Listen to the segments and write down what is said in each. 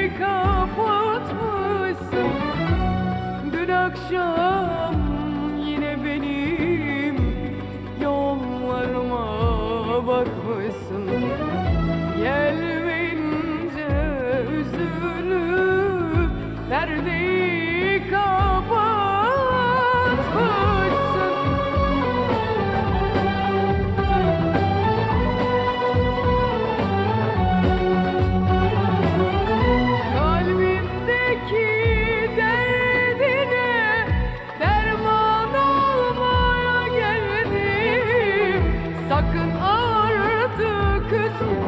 kapatmışsın. Dün akşam yine benim yollarıma bakmışsın. Gelmeyince üzülüp perdeyi kapatmışsın. Kalbimdeki derdine derman olmaya geldim. Sakın artık üzme,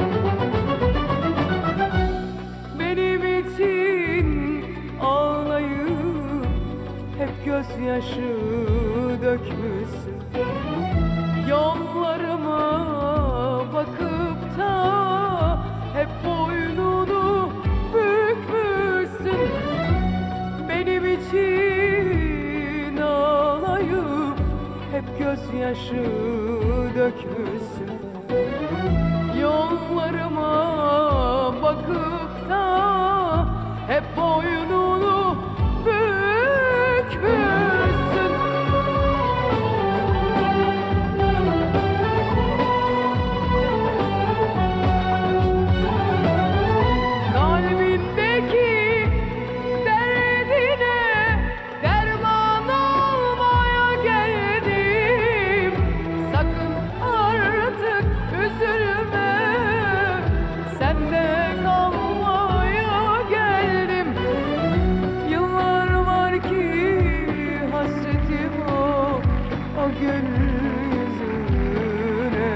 benim için ağlayıp hep gözyaşı dökmüşsün. Yollarıma bakıp da hep boynunu bükmüşsün. Benim için ağlayıp hep gözyaşı dökmüşsün. Yollarıma bakıp da hep boynunu bükmüşsün. Kalbindeki derdine derman olmaya geldim. Sakın artık üzülme, sende kalmaya geldim. Yıllar var ki hasretim o gül yüzüne.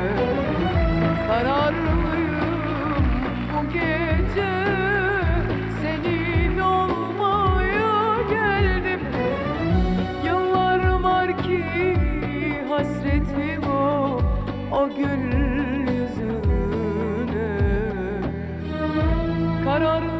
Kararlıyım bu gece senin olmaya geldim. Yıllar var ki hasretim o gül yüzüne. Kararlıyım